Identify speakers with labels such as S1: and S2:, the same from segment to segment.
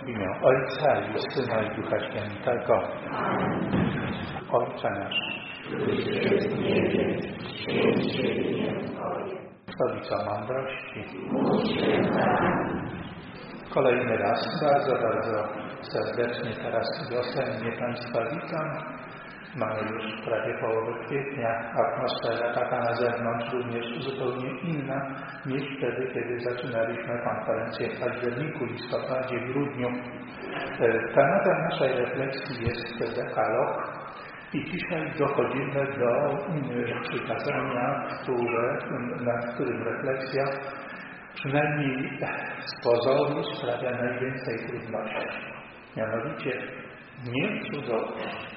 S1: W imię Ojca i Syna i Ducha Świętego. Ojcze nasz,
S2: któryś jest w niebie, święć się imię Twoje.
S1: Stolica Mądrości.
S2: Módl się za nami.
S1: Kolejny raz bardzo serdecznie teraz wiosennie Państwa witam. Mamy już prawie połowę kwietnia. Atmosfera taka na zewnątrz również zupełnie inna niż wtedy, kiedy zaczynaliśmy konferencję w październiku, listopadzie, grudniu. Tematem naszej refleksji jest dekalog i dzisiaj dochodzimy do przykazania, nad którym refleksja przynajmniej z pozoru sprawia najwięcej trudności. Mianowicie nie cudzołóż.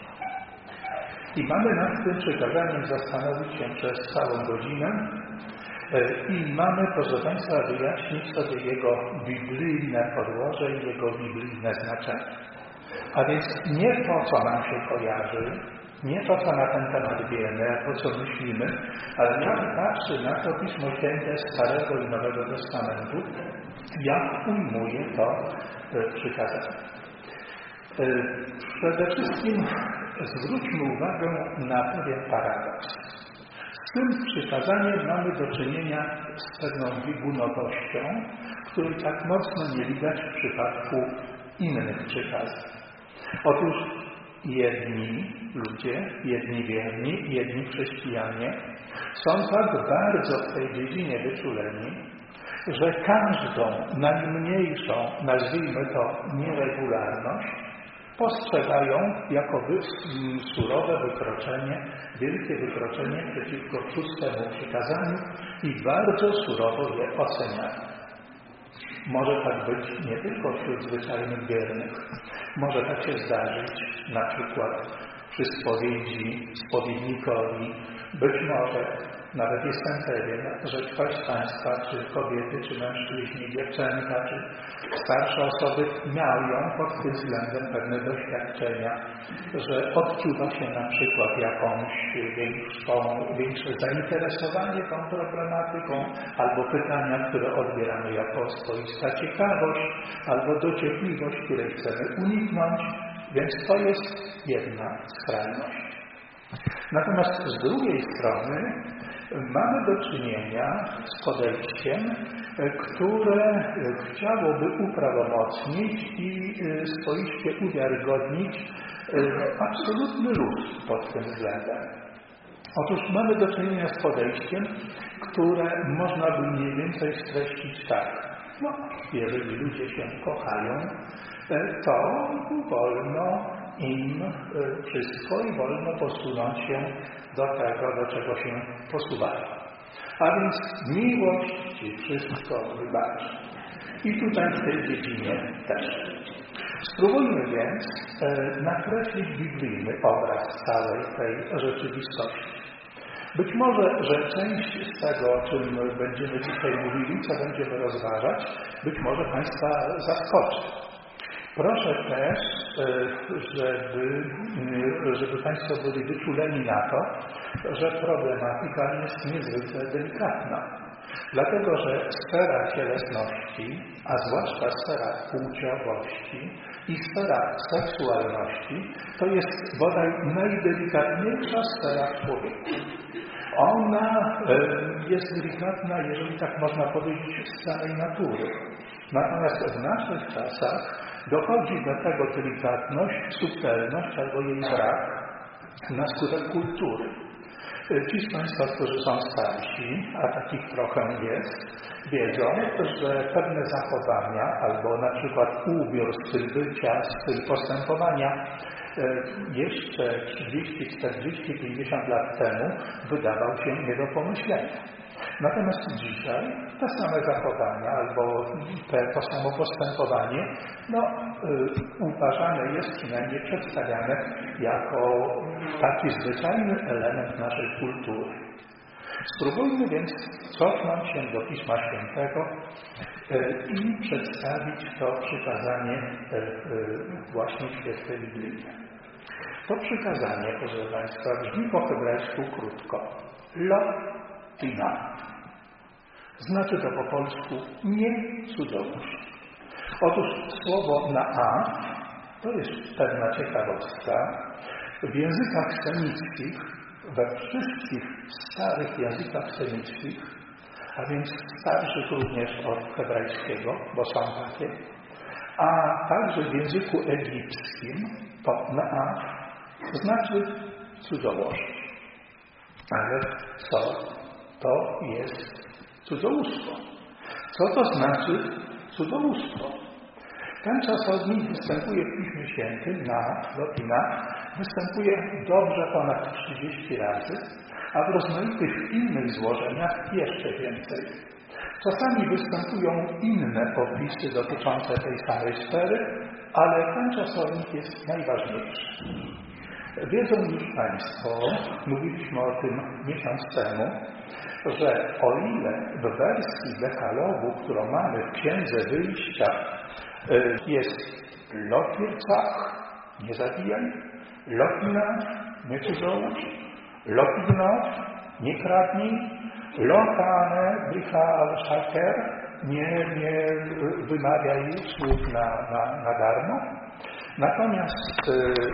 S1: I mamy nad tym przykazaniem zastanowić się przez całą godzinę i mamy, proszę Państwa, wyjaśnić sobie jego biblijne podłoże i jego biblijne znaczenie. A więc nie to, co nam się kojarzy, nie to, co na ten temat wiemy, a to, co myślimy, ale jak patrzy na to Pismo Święte Starego i Nowego Testamentu, jak ujmuje to przykazanie. Przede wszystkim zwróćmy uwagę na pewien paradoks. Z tym przykazaniem mamy do czynienia z pewną biegunowością, której tak mocno nie widać w przypadku innych przykazań. Otóż jedni ludzie, jedni wierni, jedni chrześcijanie są tak bardzo w tej dziedzinie wyczuleni, że każdą najmniejszą, nazwijmy to, nieregularność postrzegają jako surowe wykroczenie, wielkie wykroczenie przeciwko szóstemu przykazaniu i bardzo surowo je oceniają. Może tak być nie tylko wśród zwyczajnych wiernych. Może tak się zdarzyć na przykład przy spowiednikowi. Być może, nawet jestem pewien, że ktoś z Państwa, czy kobiety, czy mężczyźni, dziewczęta, czy starsze osoby mają pod tym względem pewne doświadczenia, że odczuwa się na przykład jakąś większe zainteresowanie tą problematyką, albo pytania, które odbieramy jako swoista ciekawość, albo dociekliwość, której chcemy uniknąć, więc to jest jedna skrajność. Natomiast z drugiej strony mamy do czynienia z podejściem, które chciałoby uprawomocnić i swoiście uwiarygodnić absolutny luz pod tym względem. Otóż mamy do czynienia z podejściem, które można by mniej więcej streścić tak. No, jeżeli ludzie się kochają, to wolno im wszystko i wolno posunąć się do tego, do czego się posuwają. A więc miłość Ci wszystko wybaczy. I tutaj w tej dziedzinie też. Spróbujmy więc nakreślić biblijny obraz całej tej rzeczywistości. Być może, że część z tego, o czym będziemy dzisiaj mówili, co będziemy rozważać, być może Państwa zaskoczy. Proszę też, żeby Państwo byli wyczuleni na to, że problematyka jest niezwykle delikatna. Dlatego, że sfera cielesności, a zwłaszcza sfera płciowości i sfera seksualności, to jest bodaj najdelikatniejsza sfera w człowieku. Ona jest delikatna, jeżeli tak można powiedzieć, z samej natury. Natomiast w naszych czasach dochodzi do tego delikatność, subtelność albo jej brak na skutek kultury. Ci z Państwa, którzy są starsi, a takich trochę jest, wiedzą, że pewne zachowania albo na przykład ubiór, styl bycia, styl postępowania jeszcze 30, 40, 50 lat temu wydawał się nie do pomyślenia. Natomiast dzisiaj te same zachowania albo to samo postępowanie uważane jest, przynajmniej przedstawiane jako taki zwyczajny element naszej kultury. Spróbujmy więc cofnąć się do Pisma Świętego i przedstawić to przykazanie właśnie w świetle biblijne. To przykazanie, proszę Państwa, brzmi po hebrajsku krótko. Lo tina. Znaczy to po polsku nie cudzołóż. Otóż słowo naaf to jest pewna ciekawostka. W językach semickich, we wszystkich starych językach semickich, a więc starszych również od hebrajskiego, bo są takie, a także w języku egipskim to naaf znaczy cudzołożnik. Ale co to jest cudzołóstwo? Co to znaczy cudzołóstwo? Ten czasownik występuje w Piśmie Świętym na Lotina, występuje dobrze ponad 30 razy, a w rozmaitych innych złożeniach jeszcze więcej. Czasami występują inne opisy dotyczące tej samej sfery, ale ten czasownik jest najważniejszy. Wiedzą już Państwo, mówiliśmy o tym miesiąc temu, że o ile w wersji dekalogu, którą mamy w Księdze Wyjścia, jest lotiercach, nie zabijaj, lotinaw, nie cudzołóż, lotinow, nie kradnij, lotane, bricha al-shaker, nie wymawiaj słów na darmo. Natomiast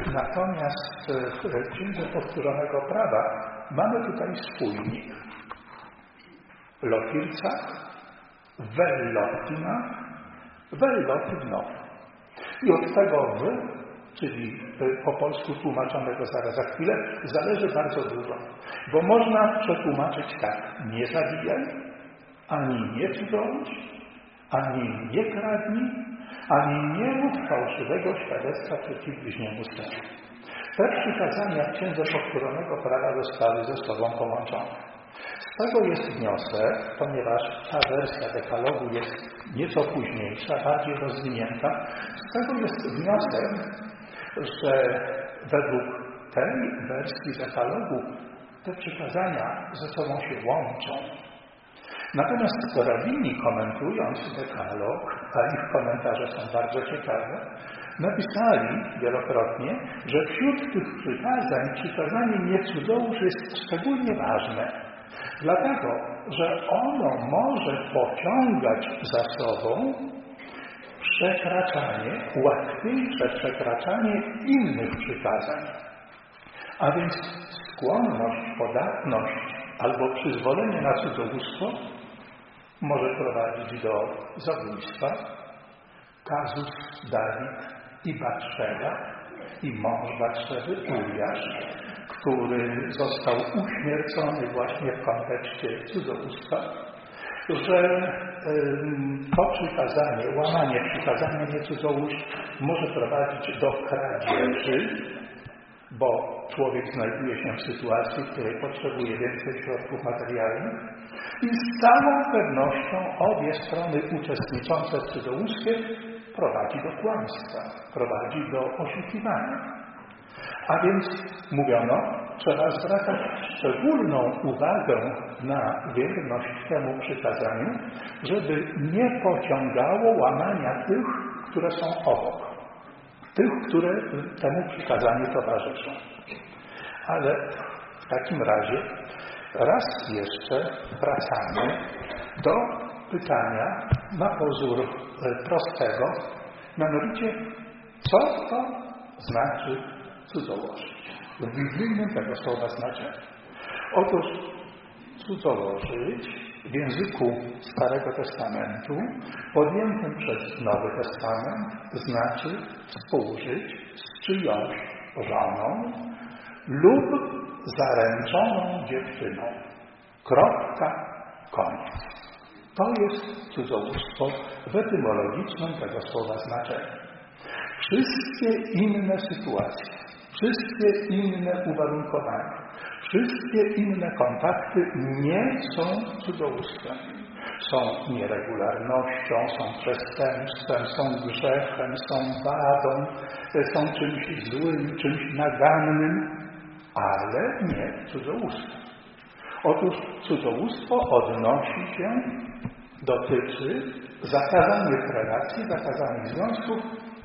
S1: w Księdze Powtórzonego Prawa mamy tutaj spójnik. Lotircach, wellotina, wellotynow. I od tego czyli po polsku tłumaczonego zaraz za chwilę, zależy bardzo dużo. Bo można przetłumaczyć tak: nie zabijaj, ani nie cudzołóż, ani nie kradnij, ani nie mów fałszywego świadectwa przeciw bliźniemu swemu. Te przykazania w Księdze Powtórzonego Prawa zostały ze sobą połączone. Z tego jest wniosek, ponieważ ta wersja dekalogu jest nieco późniejsza, bardziej rozwinięta, z tego jest wniosek, że według tej wersji dekalogu te przykazania ze sobą się łączą. Natomiast rabini, komentując dekalog, a ich komentarze są bardzo ciekawe, napisali wielokrotnie, że wśród tych przykazań przykazanie nie cudzołóż jest szczególnie ważne, dlatego, że ono może pociągać za sobą łatwiejsze przekraczanie innych przykazań. A więc skłonność, podatność albo przyzwolenie na cudzołóstwo może prowadzić do zabójstwa. Kazus Dawid i Batszeba, i mąż Batszeby, Uriasz, który został uśmiercony właśnie w kontekście cudzołóstwa, że to przykazanie, łamanie przykazania nie cudzołóż może prowadzić do kradzieży, bo człowiek znajduje się w sytuacji, w której potrzebuje więcej środków materialnych i z całą pewnością obie strony uczestniczące w cudzołóstwie prowadzi do kłamstwa, prowadzi do oszukiwania. A więc mówiono, trzeba zwracać szczególną uwagę na wierność temu przykazaniu, żeby nie pociągało łamania tych, które są obok, tych, które temu przykazaniu towarzyszą. Ale w takim razie raz jeszcze wracamy do pytania na pozór prostego, mianowicie co to znaczy cudzołożyć? W biblijnym tego słowa znaczeniu. Otóż cudzołożyć w języku Starego Testamentu, podjętym przez Nowy Testament, znaczy współżyć z czyjąś żoną lub zaręczoną dziewczyną. Kropka, koniec. To jest cudzołóstwo w etymologicznym tego słowa znaczeniu. Wszystkie inne sytuacje, wszystkie inne uwarunkowania, wszystkie inne kontakty nie są cudzołóstwem. Są nieregularnością, są przestępstwem, są grzechem, są wadą, są czymś złym, czymś nagannym, ale nie cudzołóstwem. Otóż cudzołóstwo odnosi się, dotyczy zakazanych relacji, zakazanych związków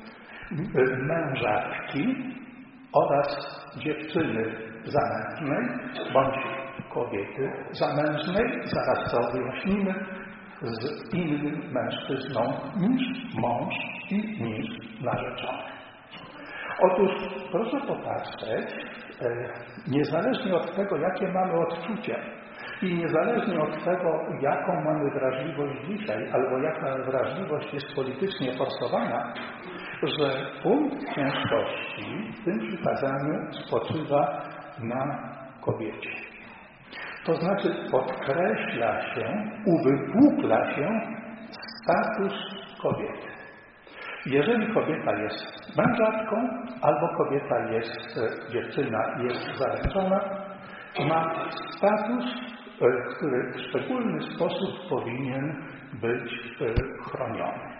S1: mężatki oraz dziewczyny zamężnej bądź kobiety zamężnej, zaraz to wyjaśnimy, z innym mężczyzną niż mąż i niż narzeczony. Otóż proszę popatrzeć, niezależnie od tego, jakie mamy odczucia i niezależnie od tego, jaką mamy wrażliwość dzisiaj, albo jaka wrażliwość jest politycznie forsowana, że punkt ciężkości w tym przykazaniu spoczywa na kobiecie. To znaczy podkreśla się, uwypukla się status kobiety. Jeżeli kobieta jest mężatką, albo kobieta jest dziewczyna i jest zaręczona, ma status, który w szczególny sposób powinien być chroniony.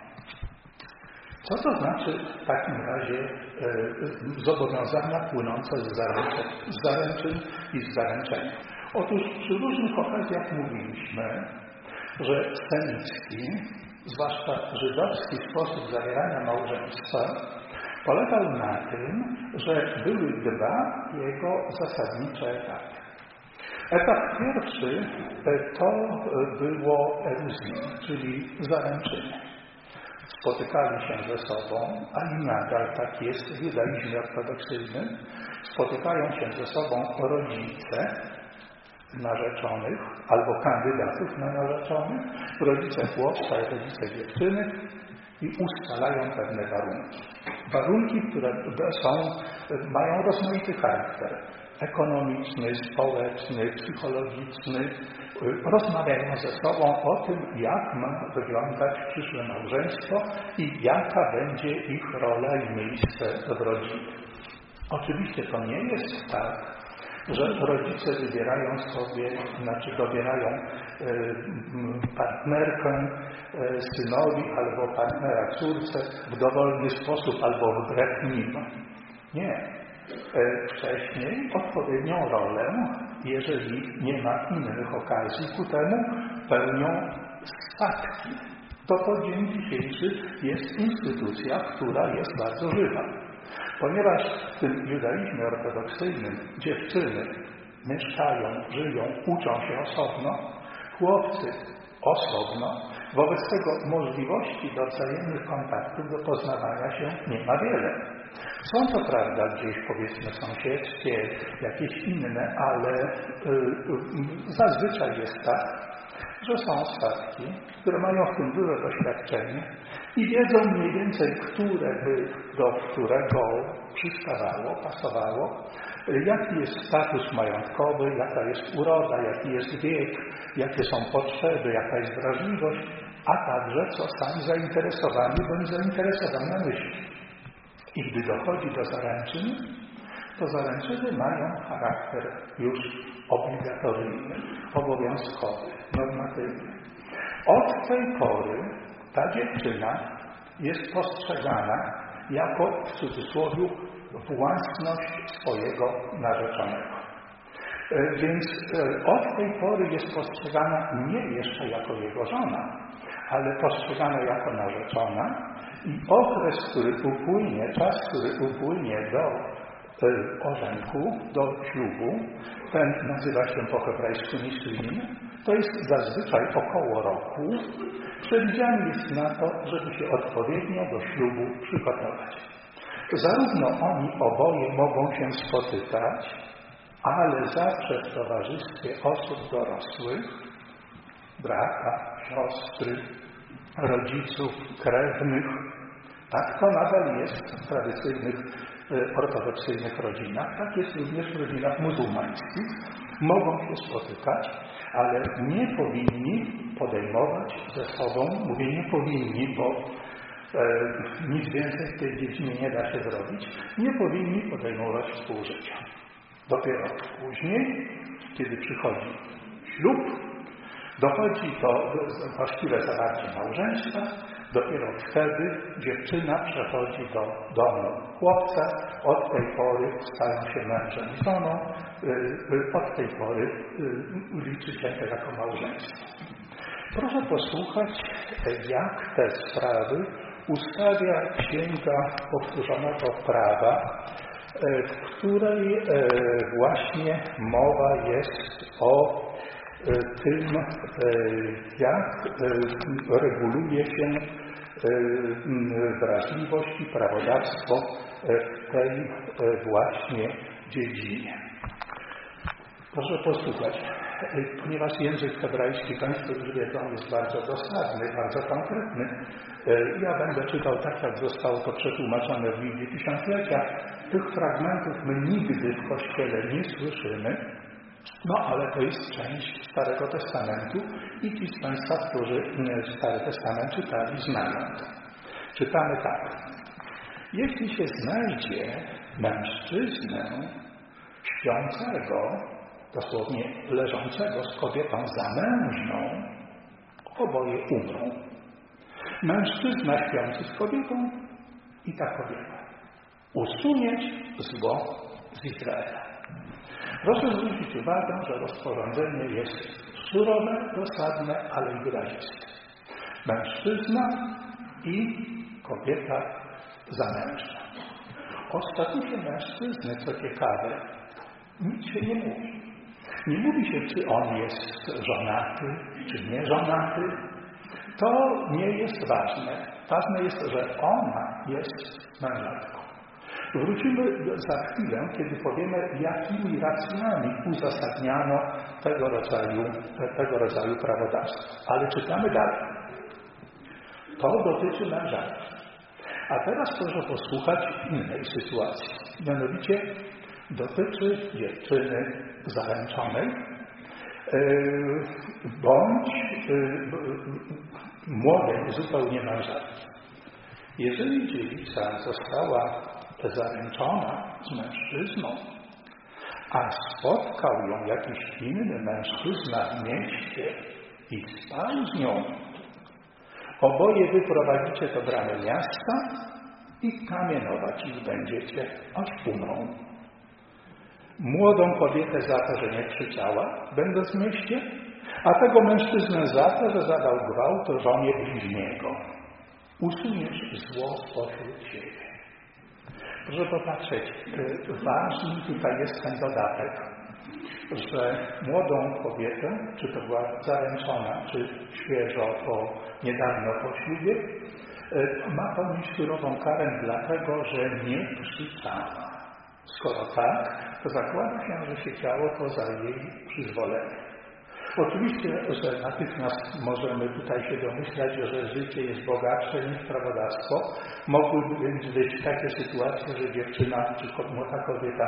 S1: Co to znaczy w takim razie zobowiązania płynące z zaręczyn i z zaręczenia? Otóż przy różnych okazjach mówiliśmy, że semicki, zwłaszcza żydowski sposób zawierania małżeństwa polegał na tym, że były dwa jego zasadnicze etapy. Etap pierwszy to było eruzja, czyli zaręczyny. Spotykali się ze sobą, a i nadal tak jest w judaizmie ortodoksyjnym, spotykają się ze sobą rodzice narzeczonych albo kandydatów na narzeczonych, rodzice chłopca i rodzice dziewczyny i ustalają pewne warunki. Warunki, które mają rozmaity charakter ekonomiczny, społeczny, psychologiczny. Rozmawiają ze sobą o tym, jak ma wyglądać przyszłe małżeństwo i jaka będzie ich rola i miejsce w rodzinie. Oczywiście to nie jest tak, że rodzice wybierają sobie, dobierają partnerkę synowi albo partnera córce w dowolny sposób albo wbrew nim. Nie. Wcześniej odpowiednią rolę, jeżeli nie ma innych okazji ku temu, pełnią statki. To po dzień dzisiejszy jest instytucja, która jest bardzo żywa. Ponieważ w tym judaizmie ortodoksyjnym dziewczyny mieszkają, żyją, uczą się osobno, chłopcy osobno, wobec tego możliwości do wzajemnych kontaktów, do poznawania się nie ma wiele. Są to prawda gdzieś, powiedzmy, sąsiedzkie, jakieś inne, ale zazwyczaj jest tak, że są statki, które mają w tym duże doświadczenie i wiedzą mniej więcej, które by do którego przystawało, pasowało, jaki jest status majątkowy, jaka jest uroda, jaki jest wiek, jakie są potrzeby, jaka jest wrażliwość, a także co sam zainteresowany bądź zainteresowana myśli. I gdy dochodzi do zaręczyn, to zaręczyny mają charakter już obligatoryjny, obowiązkowy, normatywny. Od tej pory ta dziewczyna jest postrzegana jako, w cudzysłowie, własność swojego narzeczonego. Więc od tej pory jest postrzegana nie jeszcze jako jego żona, ale postrzegana jako narzeczona i okres, który upłynie, czas, który upłynie do orzenku, do ślubu, ten nazywa się po hebrajsku niszlin, to jest zazwyczaj około roku. Przewidziany jest na to, żeby się odpowiednio do ślubu przygotować. Zarówno oni oboje mogą się spotykać, ale zawsze w towarzystwie osób dorosłych, brata, siostry, rodziców, krewnych. Tak to nadal jest w tradycyjnych, ortodoksyjnych rodzinach. Tak jest również w rodzinach muzułmańskich. Mogą się spotykać, ale nie powinni podejmować ze sobą, mówię nie powinni, bo nic więcej w tej dziedzinie nie da się zrobić, nie powinni podejmować współżycia. Dopiero później, kiedy przychodzi ślub, dochodzi do właściwe zawarcie małżeństwa, dopiero wtedy dziewczyna przechodzi do domu chłopca, od tej pory stają się mężem i żoną, od tej pory liczy się to jako małżeństwo. Proszę posłuchać, jak te sprawy ustawia Księga Powtórzonego Prawa, w której właśnie mowa jest o tym, jak reguluje się wrażliwość i prawodawstwo w tej właśnie dziedzinie. Proszę posłuchać, ponieważ język hebrajski, Państwo już wiedzą, jest bardzo dosadny, bardzo konkretny. Ja będę czytał tak, jak zostało to przetłumaczone w Biblii Tysiąclecia. Tych fragmentów my nigdy w Kościele nie słyszymy, no ale to jest część Starego Testamentu i ci z Państwa, którzy Stary Testament czytali, znają to. Czytamy tak. Jeśli się znajdzie mężczyznę śpiącego, dosłownie leżącego z kobietą zamężną, oboje umrą. Mężczyzna śpiący z kobietą i ta kobieta. Usunieć zło z Izraela. Proszę zwrócić uwagę, że rozporządzenie jest surowe, dosadne, ale i wyraziste. Mężczyzna i kobieta zamężna. O statusie mężczyzny, co ciekawe, nic się nie mówi. Nie mówi się, czy on jest żonaty, czy nie żonaty. To nie jest ważne. Ważne jest, że ona jest mężatką. Wrócimy za chwilę, kiedy powiemy, jakimi racjami uzasadniano tego rodzaju prawodawstwo. Ale czytamy dalej. To dotyczy mężatki. A teraz proszę posłuchać innej sytuacji. Mianowicie dotyczy dziewczyny zaręczonej bądź młodej zupełnie mężatki. Jeżeli dziewica została zaręczona z mężczyzną, a spotkał ją jakiś inny mężczyzna w mieście i spał z nią, oboje wyprowadzicie do bramy miasta i kamienować ich będziecie, aż umrą. Młodą kobietę za to, że nie krzyczała, będąc w mieście, a tego mężczyznę za to, że zadał gwałt żonie bliźniego. Usuniesz zło spośród siebie. Proszę popatrzeć, ważny tutaj jest ten dodatek, że młodą kobietę, czy to była zaręczona, czy świeżo niedawno po ślubie, ma ponieść surową karę dlatego, że nie krzyczała. Skoro tak, to zakłada się, że się działo poza jej przyzwoleniem. Oczywiście, że natychmiast możemy tutaj się domyślać, że życie jest bogatsze niż prawodawstwo. Mogłyby więc być takie sytuacje, że dziewczyna czy młoda kobieta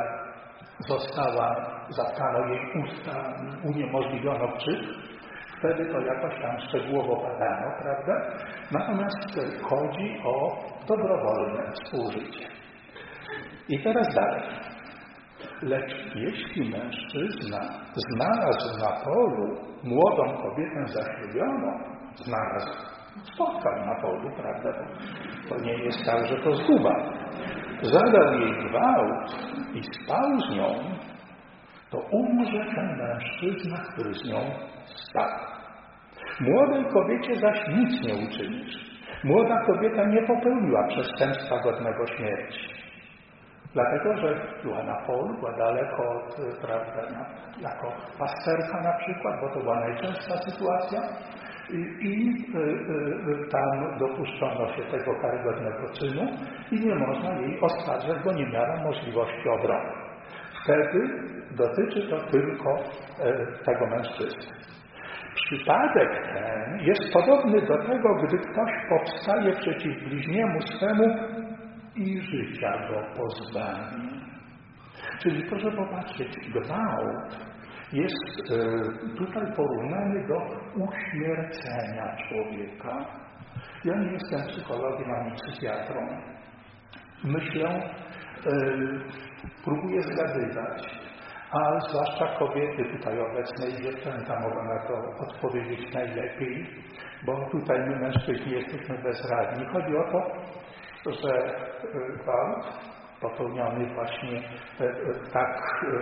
S1: zatkano jej usta, uniemożliwiono krzyk. Wtedy to jakoś tam szczegółowo badano, prawda? Natomiast chodzi o dobrowolne współżycie. I teraz dalej. Lecz jeśli mężczyzna znalazł na polu młodą kobietę zaślubioną, spotkał na polu, prawda? To nie jest tak, że to zguba. Zadał jej gwałt i spał z nią, to umrze ten mężczyzna, który z nią spał. Młodej kobiecie zaś nic nie uczynisz. Młoda kobieta nie popełniła przestępstwa godnego śmierci. Dlatego, że była na polu, była daleko od, prawda, jako pasterka na przykład, bo to była najczęstsza sytuacja i tam dopuszczono się tego karygodnego czynu i nie można jej oskarżać, bo nie miała możliwości obrony. Wtedy dotyczy to tylko tego mężczyzny. Przypadek ten jest podobny do tego, gdy ktoś powstaje przeciw bliźniemu swemu i życia go pozbawi. Czyli proszę popatrzeć, gwałt jest tutaj porównany do uśmiercenia człowieka. Ja nie jestem psychologiem ani psychiatrą. Myślę, próbuję zgadywać, a zwłaszcza kobiety tutaj obecne i dziewczęta mogą na to odpowiedzieć najlepiej, bo tutaj my mężczyźni jesteśmy bezradni. Chodzi o to, że gwałt popełniony właśnie tak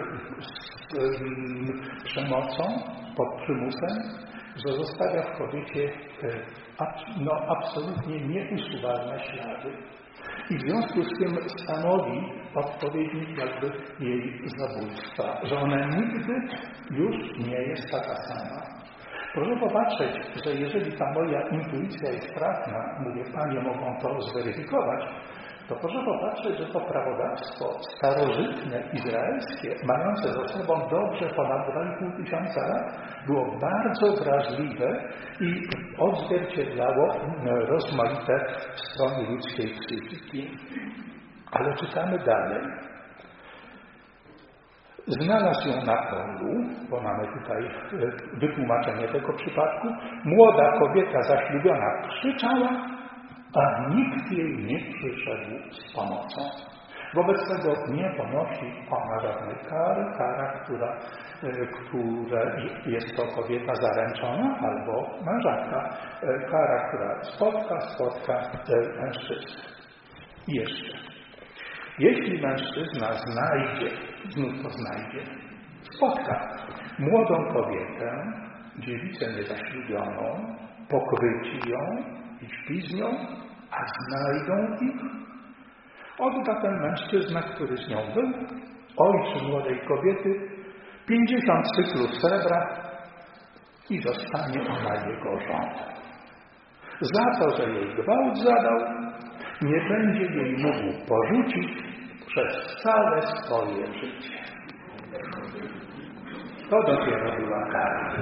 S1: z przemocą, pod przymusem, że zostawia w kobiecie absolutnie nieusuwalne ślady. I w związku z tym stanowi odpowiednik jakby jej zabójstwa, że ona nigdy już nie jest taka sama. Proszę popatrzeć, że jeżeli ta moja intuicja jest trafna, mówię, Panie mogą to zweryfikować, to proszę popatrzeć, że to prawodawstwo starożytne, izraelskie, mające za sobą dobrze ponad 2,5 tysiąca lat, było bardzo wrażliwe i odzwierciedlało rozmaite strony ludzkiej psychiki. Ale czytamy dalej. Znalazł ją na polu, bo mamy tutaj wytłumaczenie tego przypadku. Młoda kobieta zaślubiona krzyczała, a nikt jej nie przyszedł z pomocą. Wobec tego nie ponosi ona żadnej kary. Kara, która jest to kobieta zaręczona albo mężatka. Kara, która spotka mężczyznę. I jeszcze. Jeśli mężczyzna spotka młodą kobietę, dziewicę niezaślubioną, pochwyci ją i śpi z nią, a znajdą ich, odda ten mężczyzna, który z nią był, ojcu młodej kobiety, 50 cyklów srebra i zostanie ona jego żoną. Za to, że jej gwałt zadał, nie będzie jej mógł porzucić przez całe swoje życie. To dopiero była kara.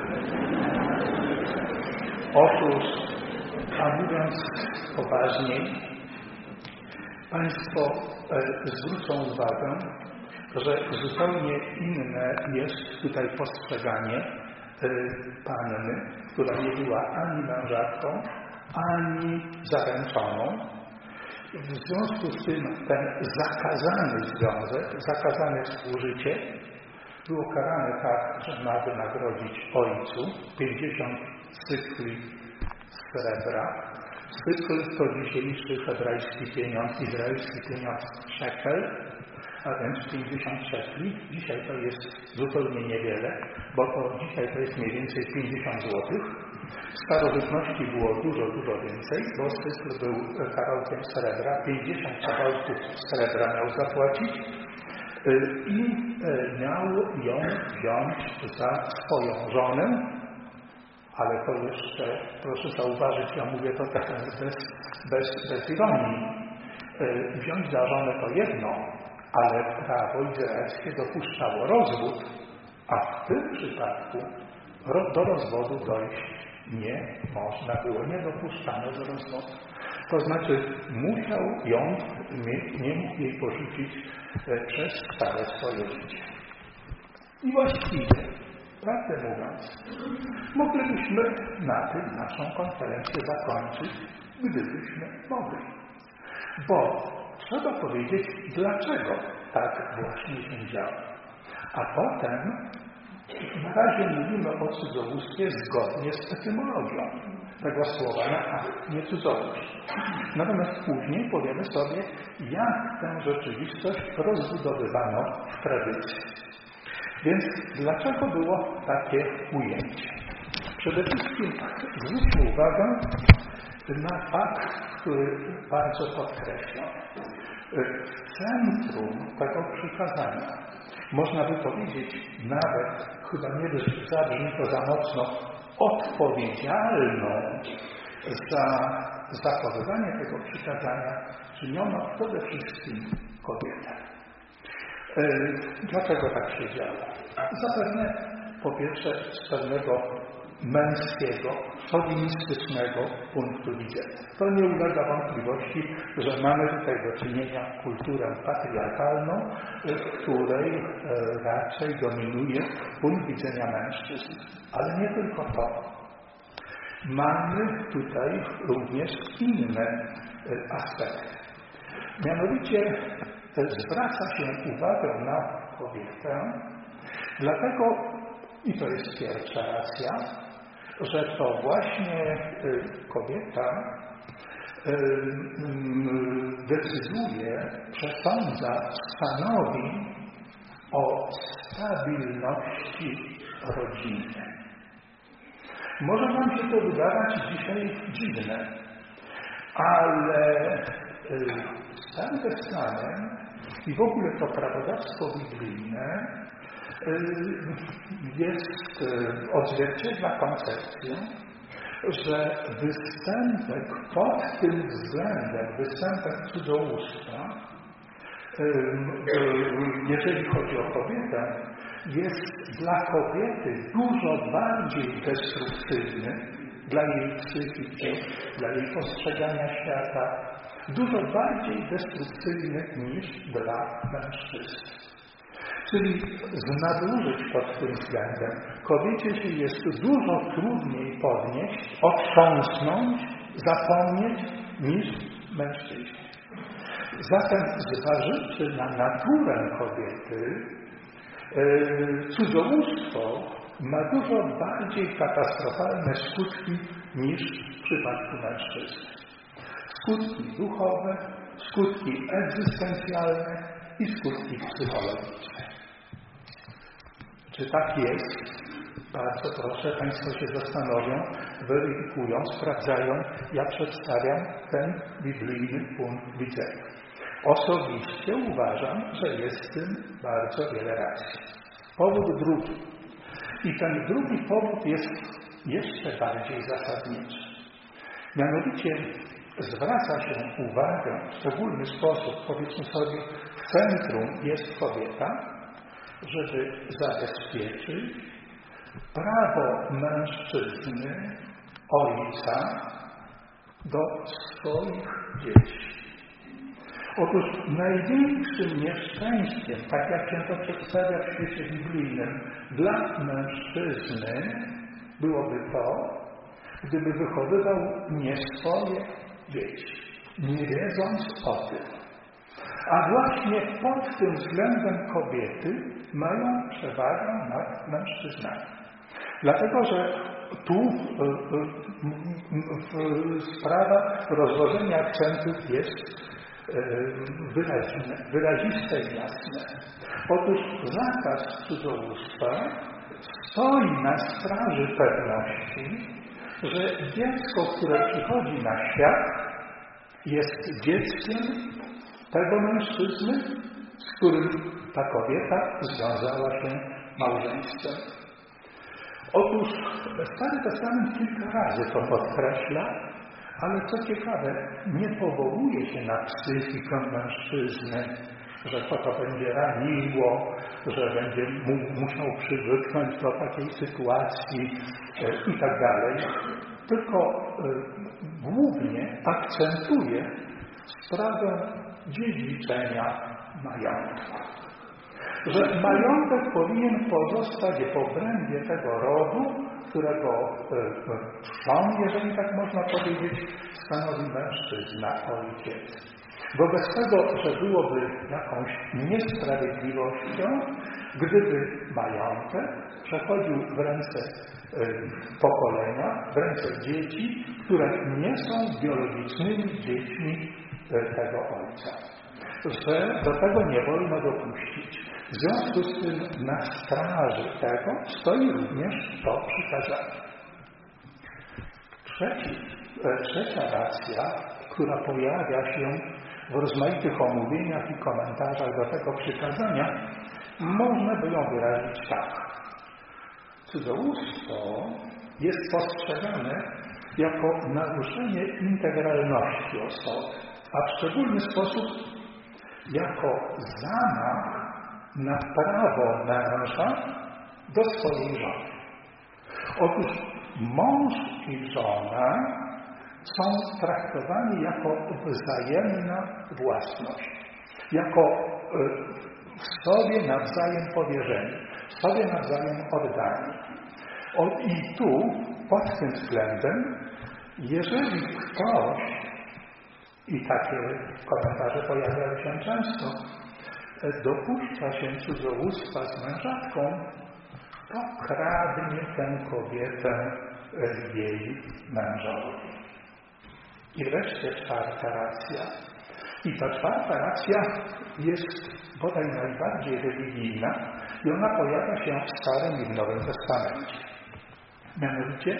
S1: Otóż, a mówiąc poważniej, Państwo zwrócą uwagę, że zupełnie inne jest tutaj postrzeganie panny, która nie była ani mężatką, ani zaręczoną. W związku z tym ten zakazany związek, zakazane współżycie było karane tak, że ma wynagrodzić ojcu 50 cykli srebra. Cykl to dzisiejszy hebrajski pieniądz, izraelski pieniądz szekel, a więc 50 szekli. Dzisiaj to jest zupełnie niewiele, bo to dzisiaj to jest mniej więcej 50 złotych. W starożytności było dużo więcej, bo cykl był kawałkiem srebra, 50 kawałków srebra miał zapłacić i miał ją wziąć za swoją żonę, ale to jeszcze, proszę zauważyć, ja mówię to teraz bez ironii, wziąć za żonę to jedno, ale prawo izraelskie dopuszczało rozwód, a w tym przypadku do rozwodu dojść nie można było, nie dopuszczano do rozwodu. To znaczy musiał ją, nie mógł jej porzucić przez całe swoje życie. I właściwie, prawdę mówiąc, moglibyśmy na tym naszą konferencję zakończyć, gdybyśmy mogli. Bo trzeba powiedzieć, dlaczego tak właśnie się działo. A potem na razie mówimy o cudzołóstwie zgodnie z etymologią tego słowa na A, nie cudzołóstw. Natomiast później powiemy sobie, jak tę rzeczywistość rozbudowywano w tradycji. Więc dlaczego było takie ujęcie? Przede wszystkim zwróćmy uwagę na fakt, który bardzo podkreślam. W centrum tego przykazania, można by powiedzieć nawet, chyba nie zabrzmi to za mocno, odpowiedzialną za zachowywanie tego przykazania czyniono przede wszystkim kobietę. Dlaczego tak się działo? Zapewne po pierwsze z pewnego męskiego, szowinistycznego punktu widzenia. To nie ulega wątpliwości, że mamy tutaj do czynienia kulturę patriarchalną, w której raczej dominuje punkt widzenia mężczyzn. Ale nie tylko to. Mamy tutaj również inne aspekty. Mianowicie zwraca się uwagę na kobietę, dlatego, i to jest pierwsza racja, że to właśnie kobieta decyduje, przesądza, stanowi o stabilności rodziny. Może nam się to wydawać dzisiaj dziwne, ale Stary Testament i w ogóle to prawodawstwo biblijne odzwierciedla koncepcję, że występek pod tym względem, występek cudzołóstwa, jeżeli chodzi o kobietę, jest dla kobiety dużo bardziej destrukcyjny dla jej psychiki, dla jej postrzegania świata, dużo bardziej destrukcyjny niż dla mężczyzn. Czyli nadużyć pod tym względem kobiecie się jest dużo trudniej podnieść, otrząsnąć, zapomnieć niż mężczyźnie. Zatem zważywszy na naturę kobiety, cudzołóstwo ma dużo bardziej katastrofalne skutki niż w przypadku mężczyzn. Skutki duchowe, skutki egzystencjalne i skutki psychologiczne. Czy tak jest? Bardzo proszę, Państwo się zastanowią, weryfikują, sprawdzają. Ja przedstawiam ten biblijny punkt widzenia. Osobiście uważam, że jest w tym bardzo wiele racji. Powód drugi. I ten drugi powód jest jeszcze bardziej zasadniczy. Mianowicie zwraca się uwagę w szczególny sposób, powiedzmy sobie, w centrum jest kobieta, żeby zabezpieczyć prawo mężczyzny, ojca do swoich dzieci. Otóż największym nieszczęściem, tak jak się to przedstawia w świecie biblijnym, dla mężczyzny byłoby to, gdyby wychowywał nie swoje dzieci, nie wiedząc o tym. A właśnie pod tym względem kobiety mają przewagę nad mężczyznami. Dlatego, że tu sprawa rozłożenia akcentów jest wyraziste i jasne. Otóż zakaz cudzołóstwa stoi na straży pewności, że dziecko, które przychodzi na świat, jest dzieckiem tego mężczyzny, z którym ta kobieta związała się małżeństwem. Otóż Stary Testament kilka razy to podkreśla, ale co ciekawe, nie powołuje się na psychikę mężczyzny, że to będzie raniło, że będzie musiał przywyknąć do takiej sytuacji i tak dalej. Tylko głównie akcentuje sprawę dziedziczenia majątku. Że majątek powinien pozostać w obrębie tego rodu, którego trzon, jeżeli tak można powiedzieć, stanowi mężczyzna, ojciec. Wobec tego, że byłoby jakąś niesprawiedliwością, gdyby majątek przechodził w ręce pokolenia, w ręce dzieci, które nie są biologicznymi dziećmi tego ojca. Że do tego nie wolno dopuścić. W związku z tym na straży tego stoi również to przykazanie. Trzecia racja, która pojawia się w rozmaitych omówieniach i komentarzach do tego przykazania, można by ją wyrazić tak. Cudzołóstwo jest postrzegane jako naruszenie integralności osoby, a w szczególny sposób jako zamach na prawo męża do swojej żony. Otóż mąż i żona są traktowani jako wzajemna własność, jako sobie nawzajem powierzeni, sobie nawzajem oddani. I tu, pod tym względem, jeżeli ktoś, i takie komentarze pojawiają się często, dopuszcza się cudzołóstwa z mężatką, to kradnie tę kobietę jej mężowi. I wreszcie czwarta racja. I ta czwarta racja jest bodaj najbardziej religijna i ona pojawia się w Starym i w Nowym Testamencie. Mianowicie